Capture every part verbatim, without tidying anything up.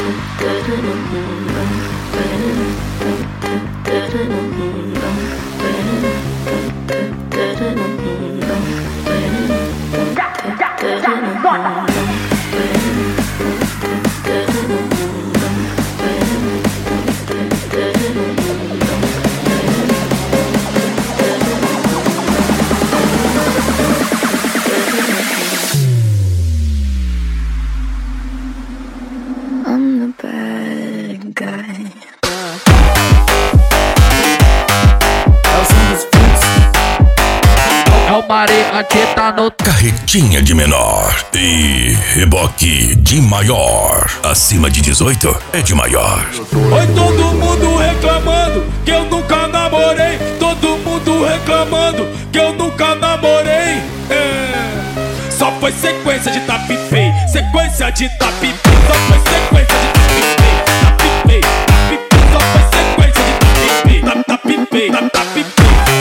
Aqui tá no carretinha de menor e reboque de maior. Acima de dezoito é de maior. Oi, todo mundo reclamando que eu nunca namorei. Todo mundo reclamando que eu nunca namorei. É. Só foi sequência de tapipei, sequência de tapipei. Só foi sequência de tapipei, tapipei, tapipei. Só foi sequência de tapipei, tapipei, tapipei.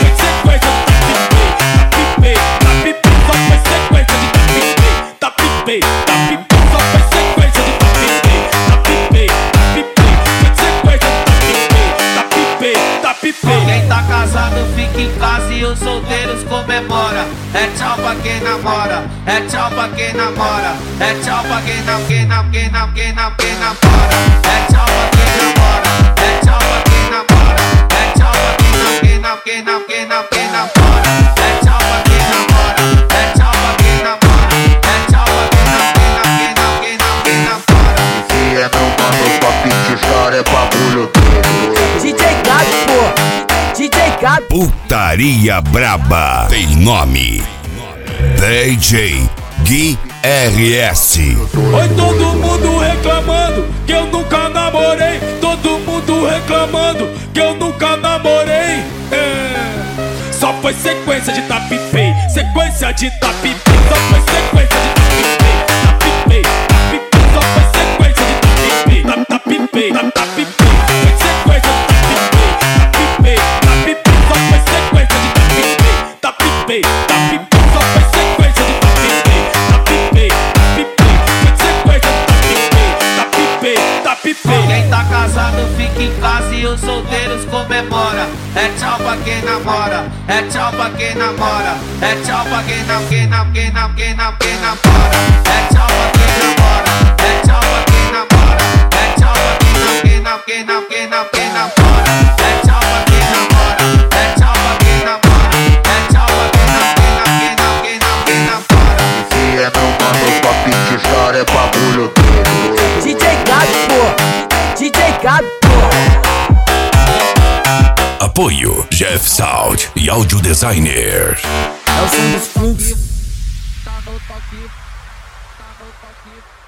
Tapipei, tapipei, só foi sequência de tapipei, tapipei, tapipei, foi sequência de tapipei, tapipei, tapipei. Quem tá casado fica em casa e os solteiros comemora. É tchau pra quem namora, é tchau pra quem namora, é tchau pra quem não, quem não, quem não, quem não, quem namora. É tchau pra quem namora, é tchau pra quem namora, é tchau pra quem não, quem não, quem não, quem não, quem namora. É tchau pra quem namora, é tchau pra quem namora, é tchau pra quem não, quem não, quem não, quem não, quem namora. Se é não mano, papi de história é bagulho doido. D J Gabi, pô, D J Gabi. Putaria braba tem nome: D J Gui R S. Oi, todo mundo reclamando que eu nunca namorei. Todo mundo reclamando que eu nunca namorei. É. Só foi sequência de tapipei, sequência de tapipei. Só foi sequência de tapipei, tapipei, tapipei. Só foi sequência de tapipei, tapipei, tapipei. Foi sequência de tapipei, tapipei, tapipei. Só foi sequência de tapipei, tapipei, tapipei. Só foi sequência de tapipei, tapipei, tapipei. Foi sequência de tapipei, tapipei, tapipei. Quem tá casado fica em casa e os solteiros comemora. É tchau pra quem namora, é tchau pra quem namora, é tchau pra quem não, quem não, quem não, quem não, quem namora. É tchau pra quem namora, é tchau pra quem namora, é tchau pra quem não, quem não, quem não, quem não, quem namora. É tchau pra quem namora, é tchau pra quem namora, é tchau pra quem não, quem não, quem não, quem não, quem namora. Se é não mano, papi de história é bagulho doido. D J Gabi, pô, D J Gabi, pô. Apoio Jeff Sound e Audio Designer. É o som dos fluxos. Tá no toque, tá no toque.